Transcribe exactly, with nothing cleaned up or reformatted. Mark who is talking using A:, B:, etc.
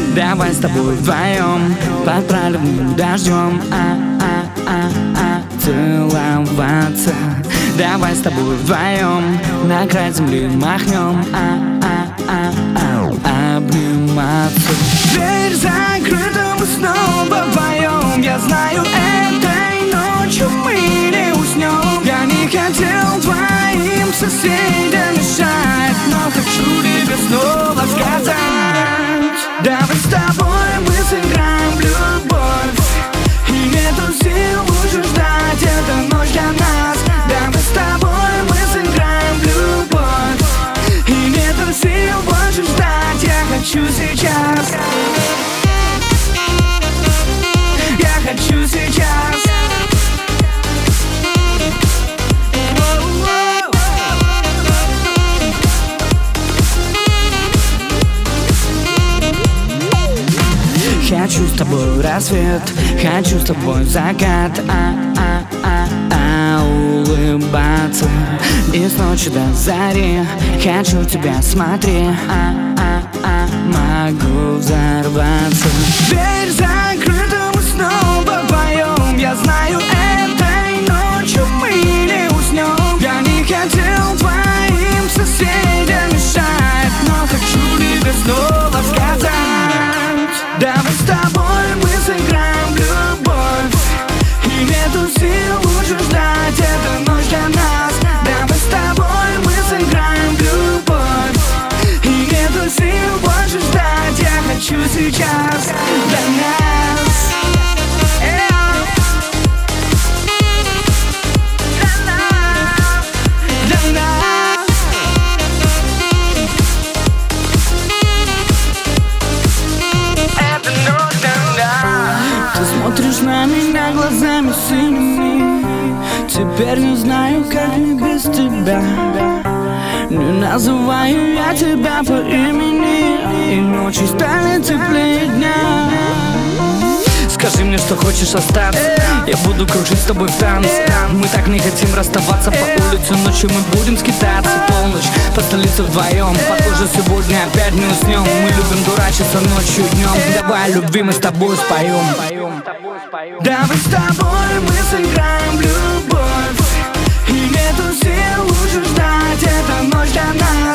A: Давай с тобой вдвоем под проливным дождем а-а-а-а целоваться. Давай с тобой вдвоем на край земли махнем а-а-а-а обниматься. Дверь закрыта, мы снова вдвоем. Я знаю, этой ночью мы не уснем. Я не хотел твоим соседям мешать, но хочу тебе снова сказать: давай с тобой мы сыграем в любовь, и нету сил уже ждать, эта ночь для нас. Давай с тобой мы сыграем в любовь, и нету сил больше ждать. Я хочу сейчас, я хочу сейчас. Хочу с тобой рассвет, хочу с тобой закат, а-а-а-а улыбаться. И с ночи до зари хочу тебя смотреть, а-а-а могу взорваться. Дверь закрыта, мы снова вдвоем. Я знаю, этой ночью мы не уснем. Я не хотел твоим соседям мешать, но хочу тебе снова сказать: давай с тобой мы сыграем в любовь, и нету сил уже ждать, эта ночь для нас. Давай с тобой мы сыграем в любовь, и нету сил больше ждать. Я хочу сейчас для нас. Смотришь на меня глазами синими. Теперь не знаю, как мне без тебя. Не называю я тебя по имени, и ночи стали теплее дня. Скажи мне, что хочешь остаться, я буду кружить с тобой в танце. Мы так не хотим расставаться, по улице ночью мы будем скитаться. Полночь, по столице вдвоем, похоже, сегодня опять не уснем. Мы любим дурачиться ночью и днем. Давай, любви, мы с тобой споем. Давай с тобой мы сыграем в любовь, и нету сил уже ждать, эта ночь для нас.